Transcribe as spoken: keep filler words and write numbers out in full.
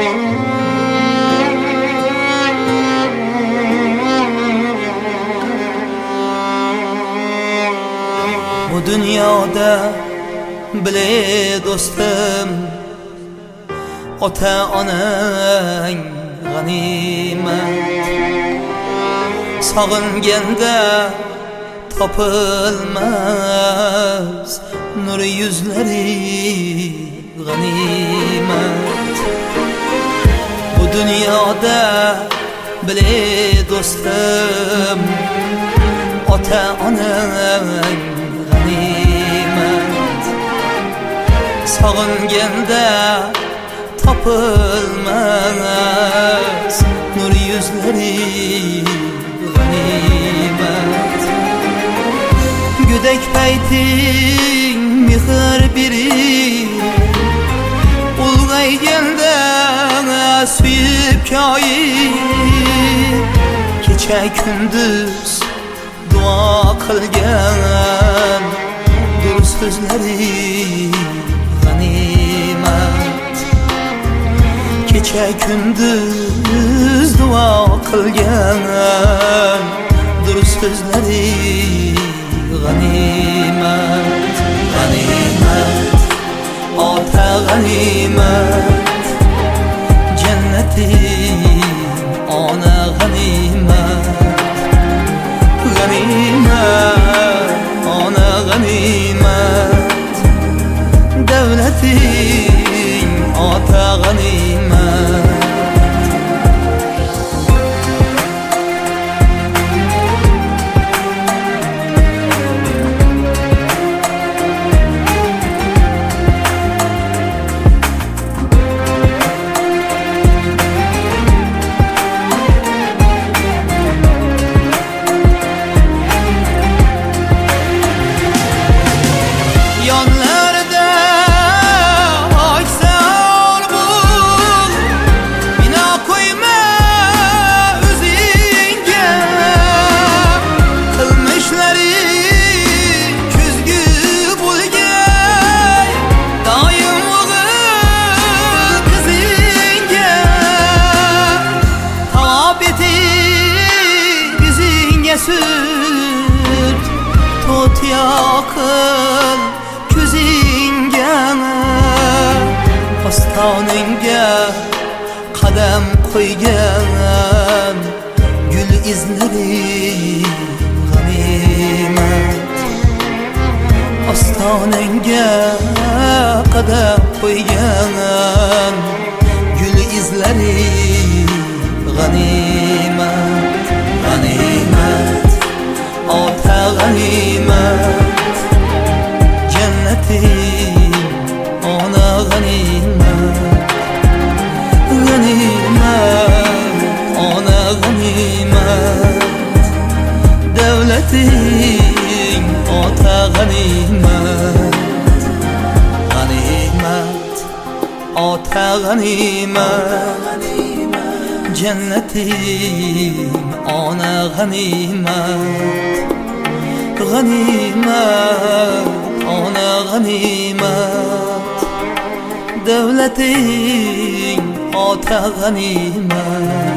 Bu dunyoda bile do'stim, ota onang g'animat. Sog'inganda topilmas nur yuzlari g'animat. Bu dunyoda bile do'stim, ota onang g'animat. Sog'inganda topilmas nur yuzlari g'animat. Güdek payting mehr biri, ulg'ayganda suyib koyib, kecha kunduz duo qilgan durust so'zlari g'animat. Kecha kunduz duo qilgan durust so'zlari g'animat. G'animat, ota g'animat, jannating ona g'animat. G'animat, ona g'animat, davlating ota g'animat. Sürt tut yaqin ko'zingga, ostoningga qadam qo'ygan gul izlari g'animat. Ostoningga qadam qo'ygan gul izlari g'animat. G'animat, ota g'animat, jannating ona g'animat. G'animat, ona g'animat, davlating ota g'animat. G'animat, ota g'animat, jannating ona g'animat. G'animat, ona g'animat, davlating ota g'animat.